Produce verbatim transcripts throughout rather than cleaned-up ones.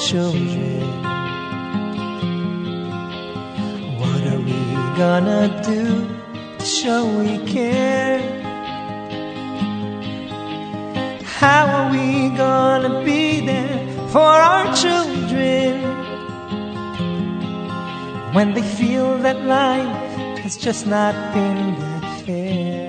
children. What are we gonna do to show we care? How are we gonna be there for our children when they feel that life has just not been that fair?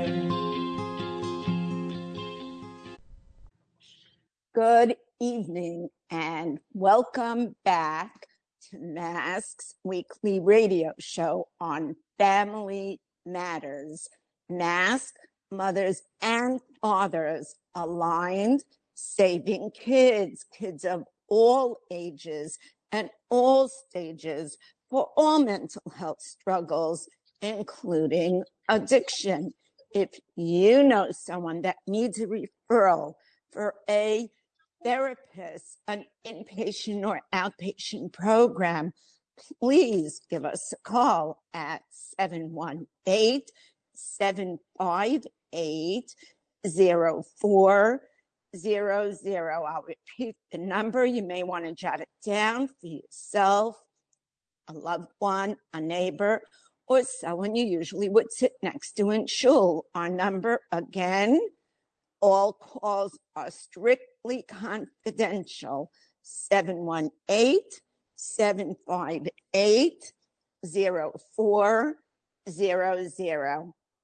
Good evening and welcome back to Mask's weekly radio show on Family Matters. Mask, mothers and fathers aligned, saving kids, kids of all ages and all stages for all mental health struggles, including addiction. If you know someone that needs a referral for a therapist, an inpatient or outpatient program, please give us a call at seven one eight, seven five eight, zero four zero zero. I'll repeat the number. You may want to jot it down for yourself, a loved one, a neighbor, or someone you usually would sit next to in shul. Our number again, all calls are strictly confidential. seven one eight, seven five eight, zero four zero zero.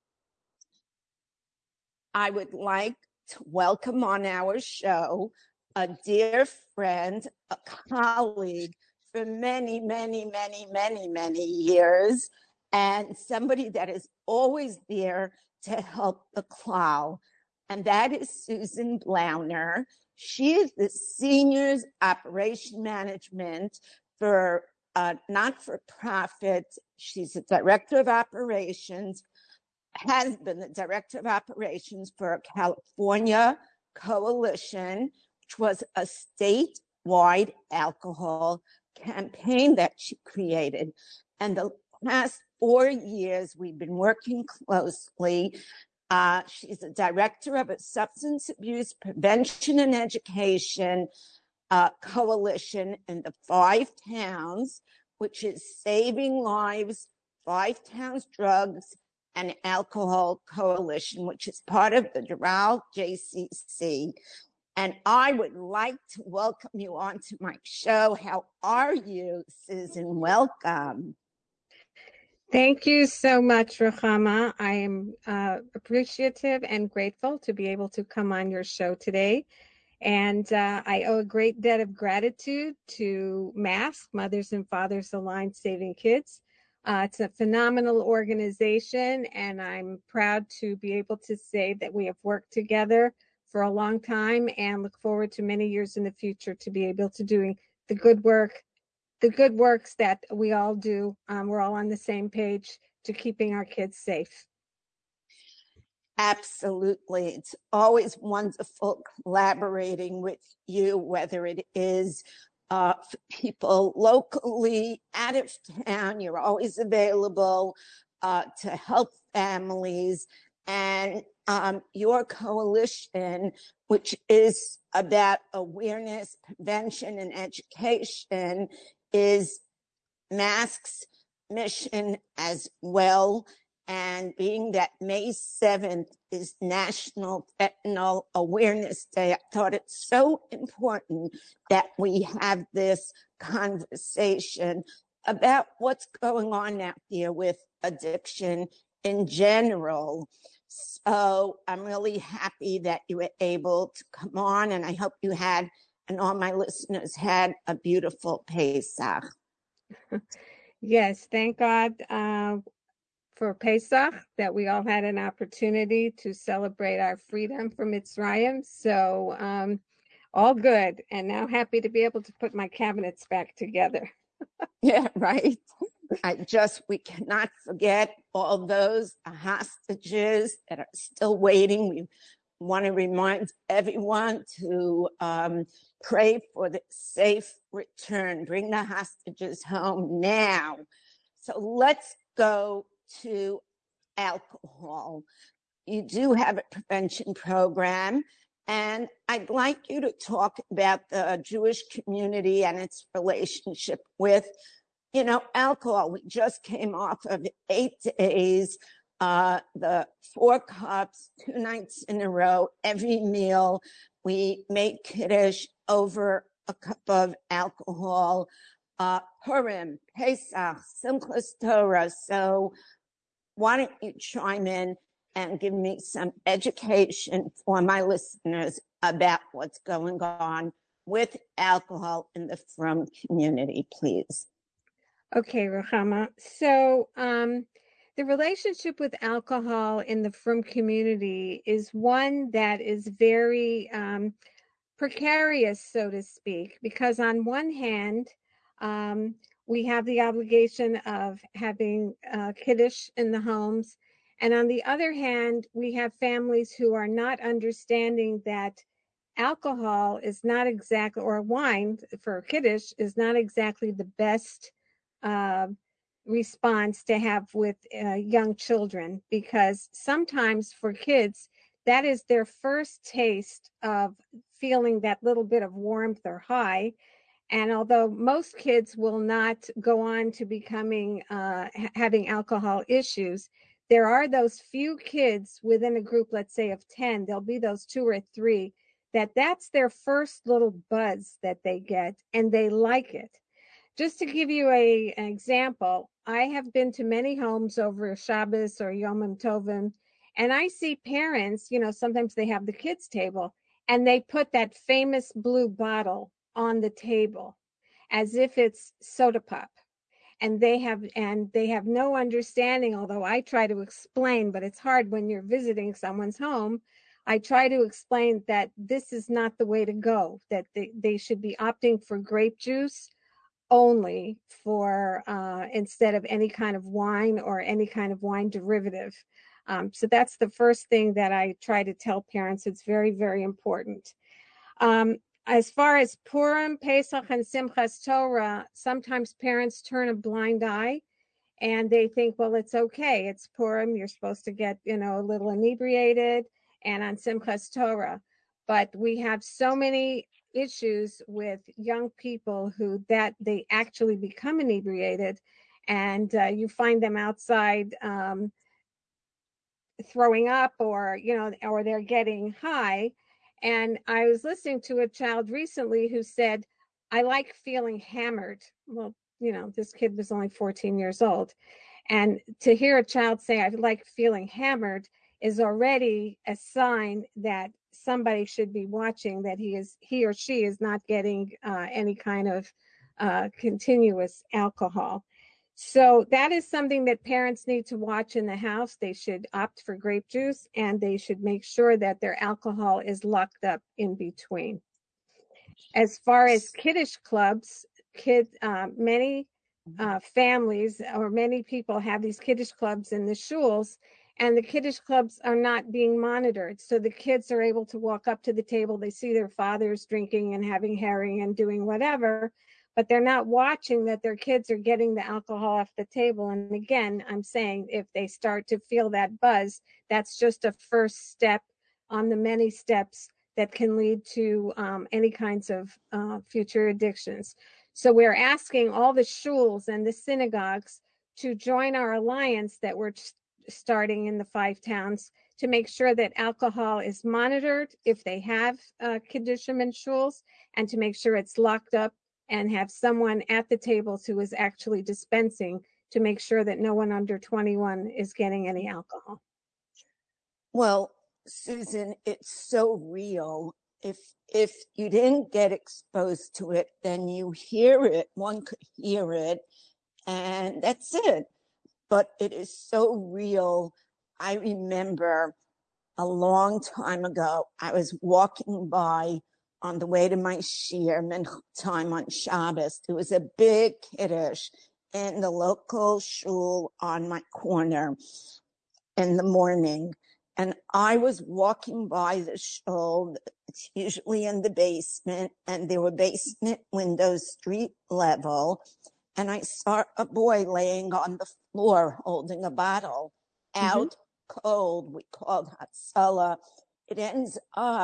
I would like to welcome on our show a dear friend, a colleague for many, many, many, many, many years, and somebody that is always there to help the Clow. And that is Susan Blauner. She is the Seniors Operation Management for a not-for-profit. She's the Director of Operations, has been the Director of Operations for a California coalition, which was a statewide alcohol campaign that she created. And the past four years, we've been working closely. Uh, she's the director of a substance abuse prevention and education uh, coalition in the Five Towns, which is Saving Lives, Five Towns Drugs and Alcohol Coalition, which is part of the Doral J C C. And I would like to welcome you onto my show. How are you, Susan? Welcome. Thank you so much, Ruchama. I am uh, appreciative and grateful to be able to come on your show today. And uh, I owe a great debt of gratitude to Mask, Mothers and Fathers Aligned Saving Kids. Uh, it's a phenomenal organization, and I'm proud to be able to say that we have worked together for a long time and look forward to many years in the future to be able to doing the good work the good works that we all do. Um, we're all on the same page to keeping our kids safe. Absolutely. It's always wonderful collaborating with you, whether it is uh, people locally, out of town. You're always available uh, to help families. And um, your coalition, which is about awareness, prevention, and education, is Mask's mission as well. And being that May seventh is National Fentanyl Awareness Day, I thought it's so important that we have this conversation about what's going on out there with addiction in general. So I'm really happy that you were able to come on, and I hope you had, and all my listeners had, a beautiful Pesach. Yes, thank God uh, for Pesach, that we all had an opportunity to celebrate our freedom from Mitzrayim. So um, all good, and now happy to be able to put my cabinets back together. Yeah, right. I just, we cannot forget all those hostages that are still waiting. We want to remind everyone to um, pray for the safe return. Bring the hostages home now. So let's go to alcohol. You do have a prevention program, And I'd like you to talk about the Jewish community and its relationship with, you know, alcohol. We just came off of eight days, uh, the four cups, two nights in a row, every meal. We made Kiddush over a cup of alcohol, uh, Purim, Pesach, Simchas Torah. So why don't you chime in and give me some education for my listeners about what's going on with alcohol in the Frum community, please. Okay, Ruchama. So um, the relationship with alcohol in the Frum community is one that is very um, precarious, so to speak, because on one hand, um, we have the obligation of having uh, Kiddush in the homes. And on the other hand, we have families who are not understanding that alcohol is not exactly, or wine for Kiddush is not exactly the best uh, response to have with uh, young children, because sometimes for kids, that is their first taste of feeling that little bit of warmth or high. And although most kids will not go on to becoming uh, having alcohol issues, there are those few kids within a group, let's say of ten, there'll be those two or three that that's their first little buzz that they get, and they like it. Just to give you a, an example, I have been to many homes over Shabbos or Yom Tovim, and I see parents, you know, sometimes they have the kids' table, and they put that famous blue bottle on the table as if it's soda pop. And they have and they have no understanding, although I try to explain, but it's hard when you're visiting someone's home. I try to explain that this is not the way to go, that they, they should be opting for grape juice only for uh, instead of any kind of wine or any kind of wine derivative. Um, so that's the first thing that I try to tell parents. It's very, very important. Um, as far as Purim, Pesach, and Simchas Torah, sometimes parents turn a blind eye and they think, well, it's okay. It's Purim. You're supposed to get, you know, a little inebriated, and on Simchas Torah. But we have so many issues with young people who that they actually become inebriated, and uh, you find them outside um, throwing up, or you know, or they're getting high. And I was listening to a child recently who said, I like feeling hammered. Well, you know, this kid was only fourteen years old. And to hear a child say, I like feeling hammered, is already a sign that somebody should be watching that he is he or she is not getting uh, any kind of uh, continuous alcohol. So that is something that parents need to watch in the house. They should opt for grape juice, and they should make sure that their alcohol is locked up in between. As far as Kiddush clubs, kid, uh, many uh, families or many people have these Kiddush clubs in the shuls, and the Kiddush clubs are not being monitored. So the kids are able to walk up to the table, they see their fathers drinking and having herring and doing whatever, but they're not watching that their kids are getting the alcohol off the table. And again, I'm saying if they start to feel that buzz, that's just a first step on the many steps that can lead to um, any kinds of uh, future addictions. So we're asking all the shuls and the synagogues to join our alliance that we're starting in the five towns to make sure that alcohol is monitored if they have uh, kiddushim and shuls, and to make sure it's locked up and have someone at the tables who is actually dispensing to make sure that no one under twenty-one is getting any alcohol. Well, Susan, it's so real. If if you didn't get exposed to it, then you hear it. One could hear it, and that's it. But it is so real. I remember a long time ago, I was walking by on the way to my shir mincha time on Shabbos. There was a big kiddush in the local shul on my corner in the morning. And I was walking by the shul. It's usually in the basement, and there were basement windows, street level. And I saw a boy laying on the floor holding a bottle, out mm-hmm. cold. We called Hatzalah. It ends up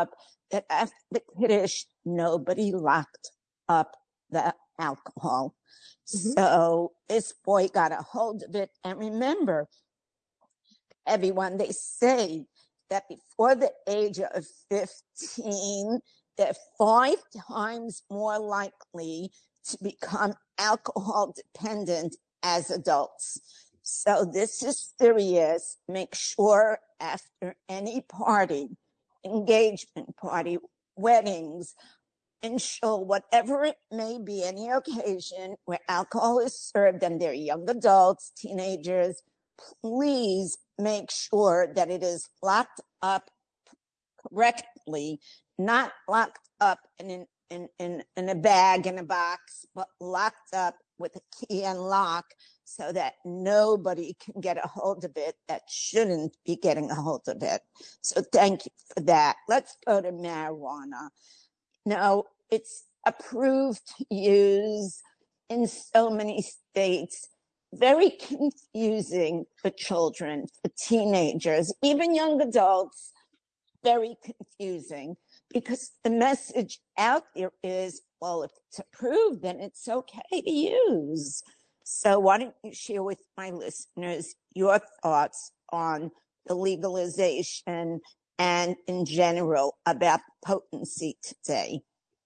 that after the Kiddush, nobody locked up the alcohol. Mm-hmm. So this boy got a hold of it. And remember, everyone, they say that before the age of fifteen, they're five times more likely to become alcohol dependent as adults. So this is serious. Make sure after any party, engagement party, weddings, ensure whatever it may be, any occasion where alcohol is served and they're young adults, teenagers, please make sure that it is locked up correctly, not locked up in, in, in, in a bag, in a box, but locked up with a key and lock so that nobody can get a hold of it that shouldn't be getting a hold of it. So thank you for that. Let's go to marijuana. Now, it's approved to use in so many states. Very confusing for children, for teenagers, even young adults, very confusing because the message out there is, well, if it's approved, then it's okay to use. So why don't you share with my listeners your thoughts on the legalization and in general about potency today?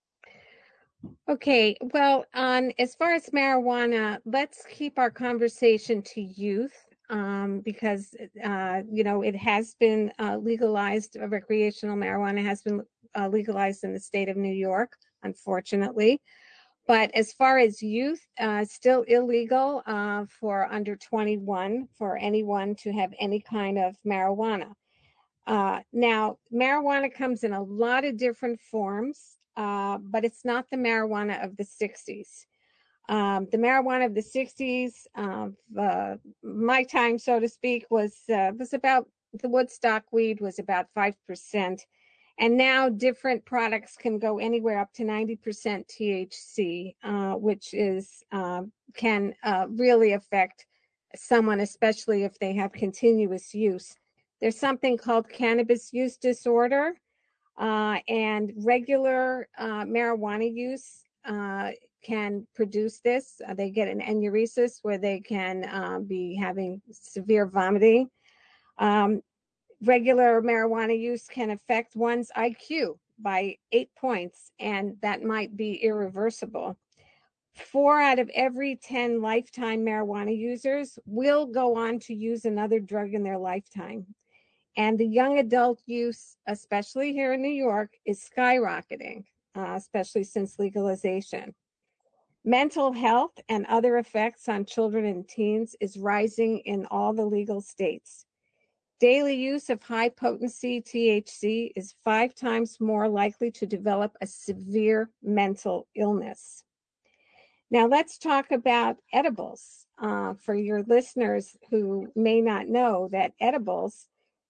Okay, well, on as far as marijuana, let's keep our conversation to youth um, because, uh, you know, it has been uh, legalized, uh, recreational marijuana has been uh, legalized in the state of New York, unfortunately. But as far as youth, uh, still illegal uh, for under twenty-one for anyone to have any kind of marijuana. Uh, now, marijuana comes in a lot of different forms. Uh, but it's not the marijuana of the sixties. Um, the marijuana of the sixties, uh, uh, my time, so to speak, was uh, was about, the Woodstock weed was about five percent. And now different products can go anywhere up to ninety percent T H C, uh, which is uh, can uh, really affect someone, especially if they have continuous use. There's something called cannabis use disorder. Uh, and regular uh, marijuana use uh, can produce this. Uh, they get an enuresis where they can uh, be having severe vomiting. Um, regular marijuana use can affect one's I Q by eight points, and that might be irreversible. Four out of every ten lifetime marijuana users will go on to use another drug in their lifetime. And the young adult use, especially here in New York, is skyrocketing, uh, especially since legalization. Mental health and other effects on children and teens is rising in all the legal states. Daily use of high potency T H C is five times more likely to develop a severe mental illness. Now let's talk about edibles. Uh, for your listeners who may not know that edibles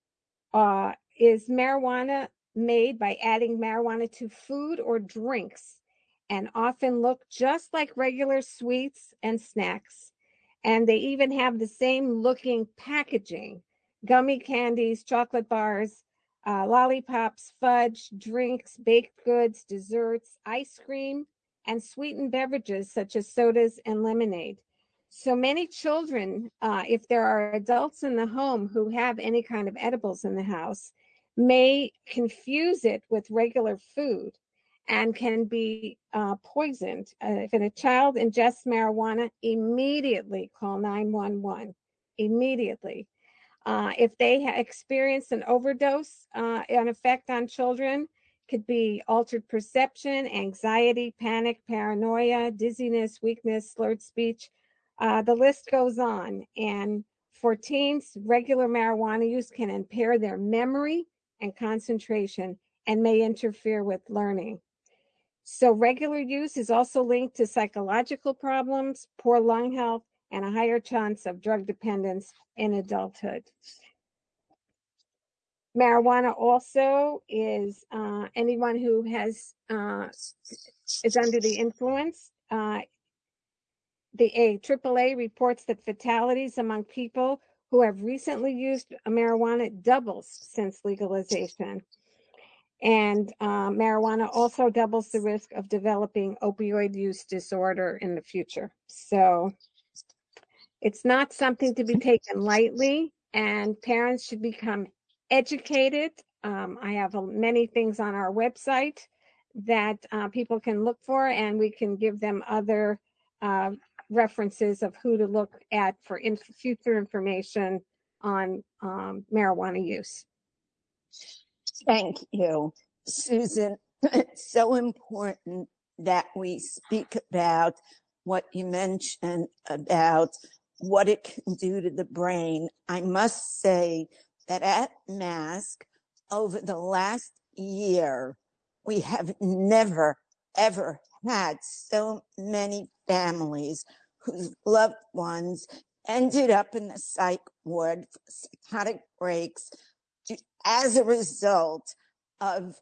Uh, is marijuana made by adding marijuana to food or drinks and often look just like regular sweets and snacks. And they even have the same looking packaging: gummy candies, chocolate bars, uh, lollipops, fudge, drinks, baked goods, desserts, ice cream, and sweetened beverages such as sodas and lemonade. So many children, uh, if there are adults in the home who have any kind of edibles in the house, may confuse it with regular food and can be uh, poisoned. Uh, if a child ingests marijuana, immediately call nine one one, immediately. Uh, if they ha- experience an overdose, uh, an effect on children could be altered perception, anxiety, panic, paranoia, dizziness, weakness, slurred speech. Uh, the list goes on. And for teens, regular marijuana use can impair their memory and concentration and may interfere with learning. So regular use is also linked to psychological problems, poor lung health, and a higher chance of drug dependence in adulthood. Marijuana also is uh, anyone who has uh, is under the influence. Uh, The A, triple A reports that fatalities among people who have recently used marijuana doubles since legalization. And uh, marijuana also doubles the risk of developing opioid use disorder in the future. So it's not something to be taken lightly, and parents should become educated. Um, I have uh, many things on our website that uh, people can look for, and we can give them other uh, references of who to look at for in future information on um, marijuana use. Thank you, Susan. It's so important that we speak about what you mentioned about what it can do to the brain. I must say that at Mask, over the last year, we have never, ever had so many families whose loved ones ended up in the psych ward for psychotic breaks as a result of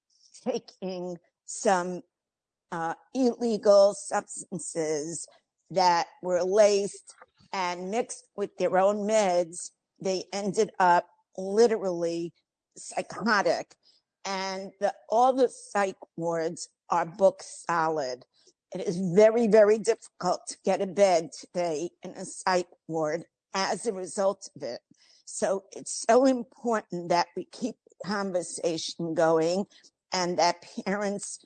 taking some uh, illegal substances that were laced and mixed with their own meds. They ended up literally psychotic. And the, all the psych wards are book solid. It is very, very difficult to get a bed today in a psych ward as a result of it. So it's so important that we keep the conversation going and that parents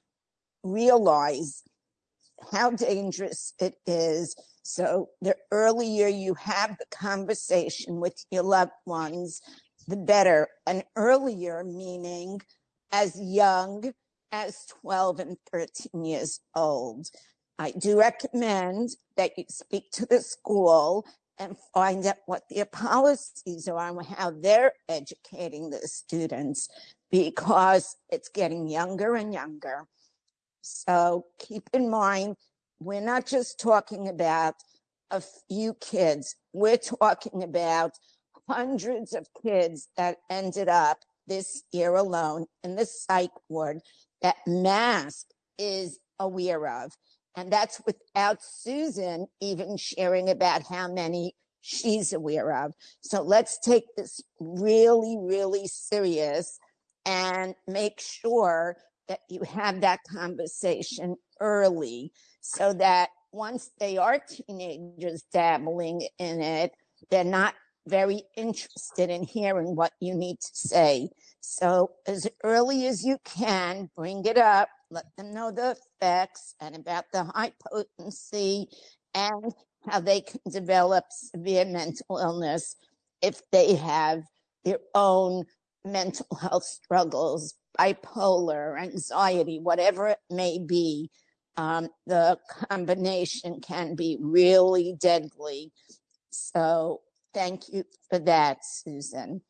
realize how dangerous it is. So the earlier you have the conversation with your loved ones, the better. And earlier meaning as young as twelve and thirteen years old. I do recommend that you speak to the school and find out what their policies are and how they're educating the students, because it's getting younger and younger. So keep in mind, we're not just talking about a few kids. We're talking about hundreds of kids that ended up this year alone in the psych ward that Mask is aware of. And that's without Susan even sharing about how many she's aware of. So let's take this really, really serious and make sure that you have that conversation early so that once they are teenagers dabbling in it, they're not very interested in hearing what you need to say. So as early as you can, bring it up, let them know the effects and about the high potency and how they can develop severe mental illness if they have their own mental health struggles, bipolar, anxiety, whatever it may be. Um, the combination can be really deadly. So thank you for that, Susan.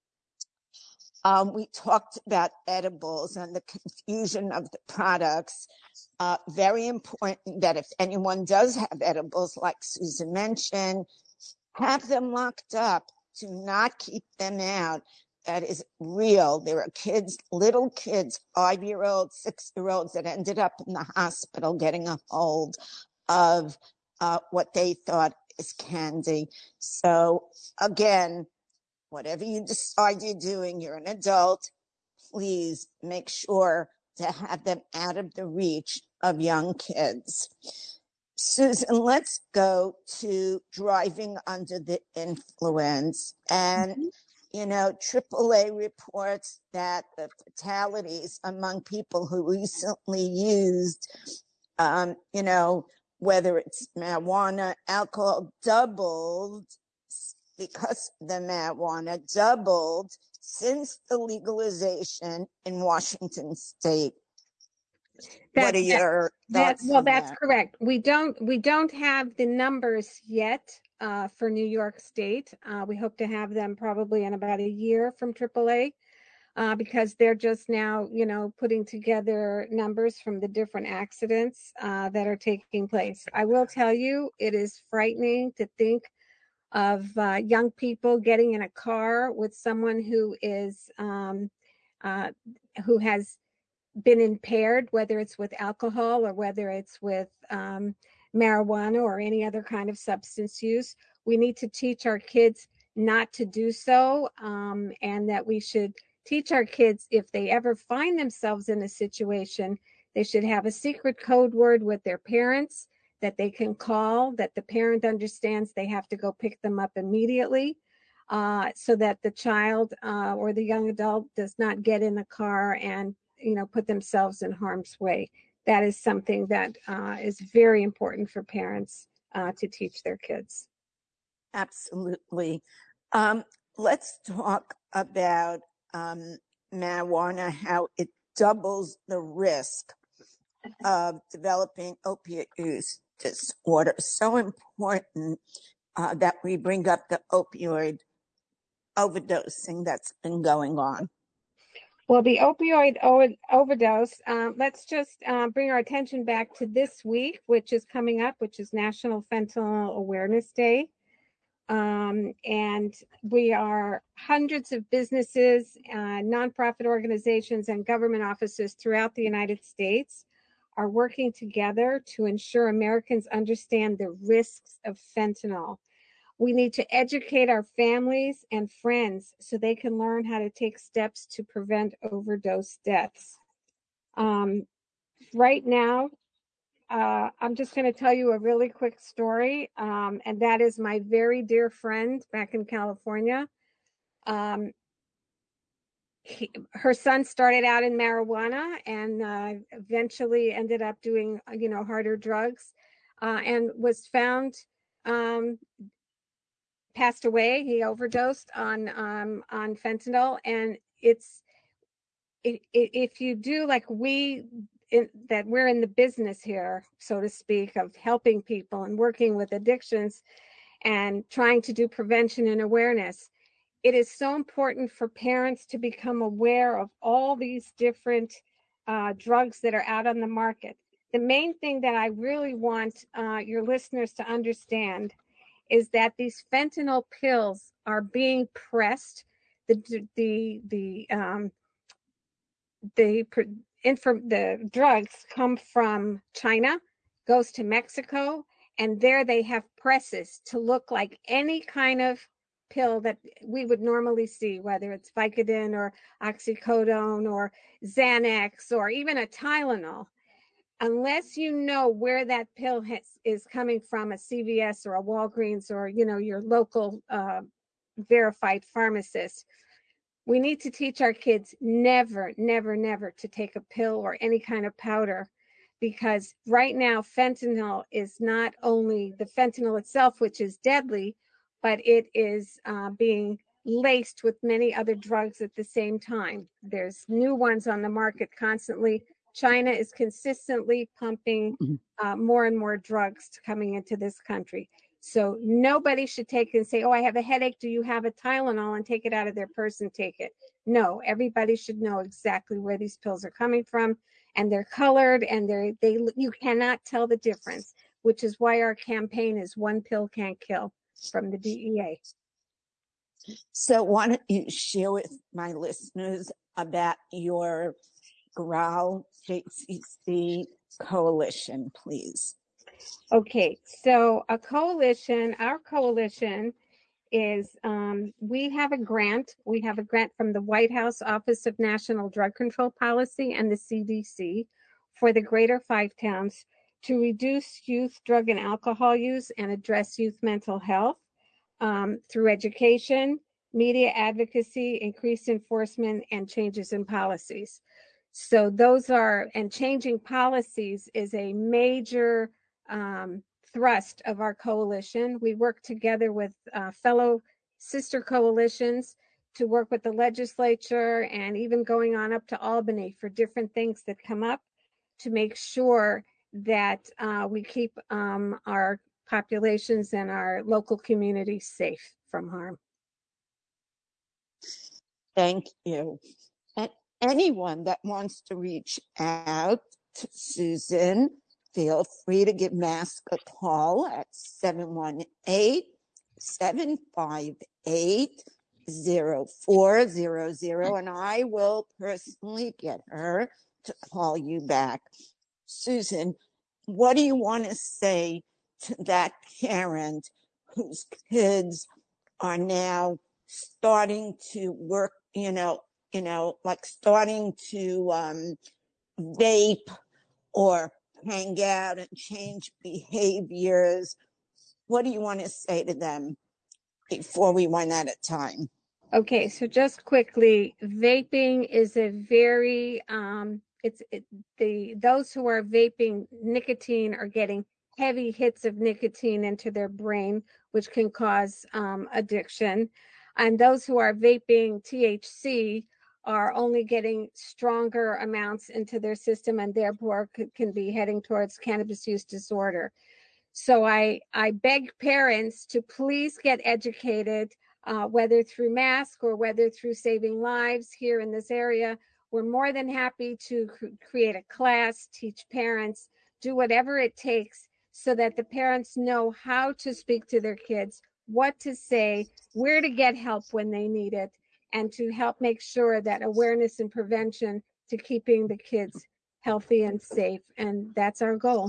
Um, we talked about edibles and the confusion of the products. Uh, very important that if anyone does have edibles, like Susan mentioned, have them locked up. Do not keep them out. That is real. There are kids, little kids, five-year-olds, six-year-olds that ended up in the hospital getting a hold of uh, what they thought is candy. So again, whatever you decide you're doing, you're an adult, please make sure to have them out of the reach of young kids. Susan, let's go to driving under the influence. And, mm-hmm. you know, triple A reports that the fatalities among people who recently used, um, you know, whether it's marijuana, alcohol, doubled because the marijuana doubled since the legalization in Washington state. That's, what are your that, thoughts? Well, that's that? correct. We don't we don't have the numbers yet uh, for New York State. Uh, we hope to have them probably in about a year from triple A. Uh, because they're just now, you know, putting together numbers from the different accidents uh, that are taking place. I will tell you, it is frightening to think of uh, young people getting in a car with someone who is um, uh, who has been impaired, whether it's with alcohol or whether it's with um, marijuana or any other kind of substance use. We need to teach our kids not to do so, um, and that we should teach our kids, if they ever find themselves in a situation, they should have a secret code word with their parents that they can call, that the parent understands they have to go pick them up immediately, uh, so that the child uh, or the young adult does not get in the car and, you know, put themselves in harm's way. That is something that uh, is very important for parents uh, to teach their kids. Absolutely. Um, let's talk about um, marijuana, how it doubles the risk of developing opiate use disorder. So important uh, that we bring up the opioid overdosing that's been going on. Well, the opioid o- overdose, uh, let's just uh, bring our attention back to this week, which is coming up, which is National Fentanyl Awareness Day. Um, and we are hundreds of businesses, uh, nonprofit organizations, and government offices throughout the United States are working together to ensure Americans understand the risks of fentanyl. We need to educate our families and friends so they can learn how to take steps to prevent overdose deaths. Um, right now, uh, I'm just going to tell you a really quick story, um, and that is my very dear friend back in California. Um, he, her son started out in marijuana and uh, eventually ended up doing, you know, harder drugs, uh, and was found, um, passed away. He overdosed on um, on fentanyl, and it's it, it, if you do like we. In, that we're in the business here, so to speak, of helping people and working with addictions and trying to do prevention and awareness. It is so important for parents to become aware of all these different uh, drugs that are out on the market. The main thing that I really want uh, your listeners to understand is that these fentanyl pills are being pressed. The the the um, the Inform, the drugs come from China, goes to Mexico, and there they have presses to look like any kind of pill that we would normally see, whether it's Vicodin or oxycodone or Xanax or even a Tylenol. Unless you know where that pill has, is coming from, a C V S or a Walgreens or, you know, your local uh, verified pharmacist, we need to teach our kids never, never, never to take a pill or any kind of powder, because right now fentanyl is not only the fentanyl itself, which is deadly, but it is uh, being laced with many other drugs at the same time. There's new ones on the market constantly. China is consistently pumping uh, more and more drugs coming into this country. So nobody should take and say, oh, I have a headache. Do you have a Tylenol? And take it out of their purse and take it. No, everybody should know exactly where these pills are coming from, and they're colored, and they're, they, you cannot tell the difference, which is why our campaign is One Pill Can't Kill from the D E A. So why don't you share with my listeners about your Growl J C C coalition, please? Okay, so a coalition, our coalition is, um, we have a grant. We have a grant from the White House Office of National Drug Control Policy and the C D C for the Greater Five Towns to reduce youth drug and alcohol use and address youth mental health um, through education, media advocacy, increased enforcement, and changes in policies. So those are, and changing policies is a major um, thrust of our coalition. We work together with uh, fellow sister coalitions to work with the legislature, and even going on up to Albany for different things that come up to make sure that uh, we keep um, our populations and our local communities safe from harm. Thank you. And anyone that wants to reach out to Susan, feel free to give Mask a call at seven one eight, seven five eight, zero four zero zero, and I will personally get her to call you back. Susan, what do you want to say to that parent whose kids are now starting to work, you know, you know, like starting to um, vape or hang out and change behaviors, what do you want to say to them before we run out of time? Okay, so just quickly, vaping is a very um it's it, the those who are vaping nicotine are getting heavy hits of nicotine into their brain, which can cause um, addiction. And those who are vaping T H C are only getting stronger amounts into their system, and therefore can be heading towards cannabis use disorder. So I I beg parents to please get educated, uh, whether through Mask or whether through Saving Lives here in this area. We're more than happy to cr- create a class, teach parents, do whatever it takes so that the parents know how to speak to their kids, what to say, where to get help when they need it, and to help make sure that awareness and prevention to keeping the kids healthy and safe. And that's our goal.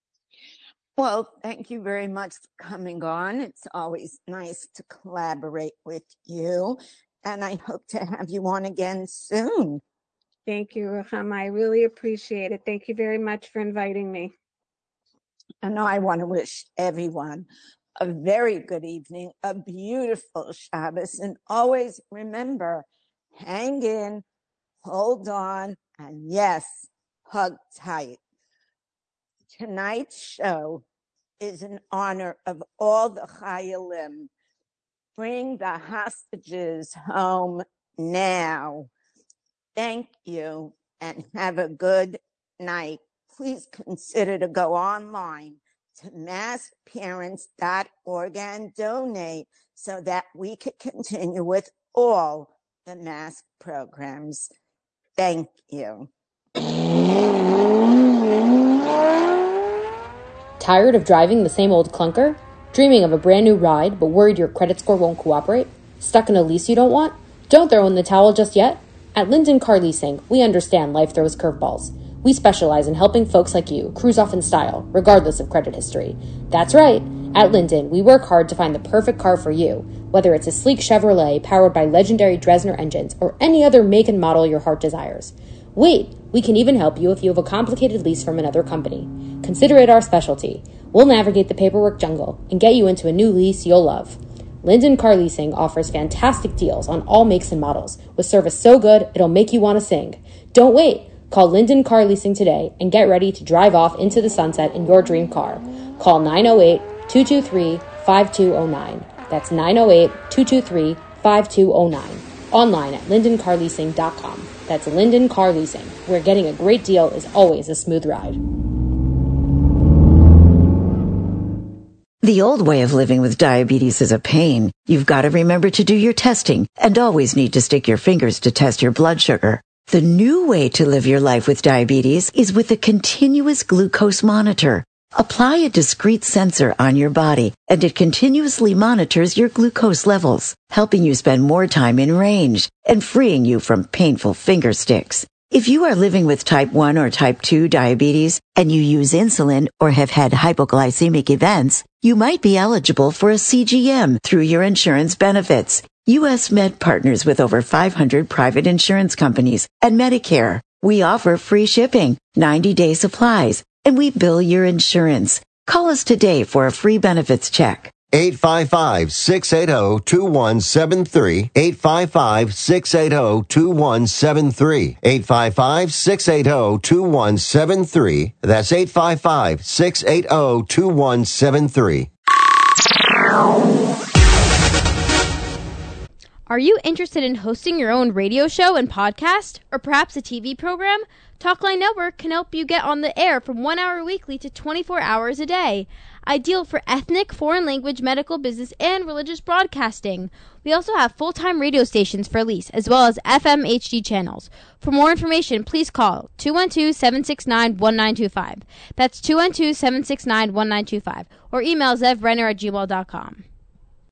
Well, thank you very much for coming on. It's always nice to collaborate with you, and I hope to have you on again soon. Thank you, Ruchama. I really appreciate it. Thank you very much for inviting me. And I want to wish everyone a very good evening, a beautiful Shabbos, and always remember, hang in, hold on, and yes, hug tight. Tonight's show is in honor of all the Chayalim. Bring the hostages home now. Thank you and have a good night. Please consider to go online to mask parents dot org and donate so that we can continue with all the mask programs. Thank you. Tired of driving the same old clunker? Dreaming of a brand new ride, but worried your credit score won't cooperate? Stuck in a lease you don't want? Don't throw in the towel just yet. At Linden Car Leasing, we understand life throws curveballs. We specialize in helping folks like you cruise off in style, regardless of credit history. That's right. At Linden, we work hard to find the perfect car for you, whether it's a sleek Chevrolet powered by legendary Dresner engines or any other make and model your heart desires. Wait, we can even help you if you have a complicated lease from another company. Consider it our specialty. We'll navigate the paperwork jungle and get you into a new lease you'll love. Linden Car Leasing offers fantastic deals on all makes and models, with service so good it'll make you want to sing. Don't wait. Call Linden Car Leasing today and get ready to drive off into the sunset in your dream car. Call nine oh eight, two two three, five two oh nine. That's nine oh eight, two two three, five two oh nine. Online at linden car leasing dot com. That's Linden Car Leasing, where getting a great deal is always a smooth ride. The old way of living with diabetes is a pain. You've got to remember to do your testing and always need to stick your fingers to test your blood sugar. The new way to live your life with diabetes is with a continuous glucose monitor. Apply a discrete sensor on your body, and it continuously monitors your glucose levels, helping you spend more time in range and freeing you from painful finger sticks. If you are living with type one or type two diabetes and you use insulin or have had hypoglycemic events, you might be eligible for a C G M through your insurance benefits. U S Med partners with over five hundred private insurance companies and Medicare. We offer free shipping, ninety-day supplies, and we bill your insurance. Call us today for a free benefits check. eight five five, six eight zero, two one seven three. eight five five, six eight zero, two one seven three. eight five five, six eight zero, two one seven three. That's eight five five, six eight zero, two one seven three. Are you interested in hosting your own radio show and podcast, or perhaps a T V program? Talkline Network can help you get on the air from one hour weekly to twenty-four hours a day. Ideal for ethnic, foreign language, medical, business, and religious broadcasting. We also have full-time radio stations for lease, as well as F M H D channels. For more information, please call two one two, seven six nine, one nine two five. That's two one two, seven six nine, one nine two five. Or email zev renner at gmail dot com.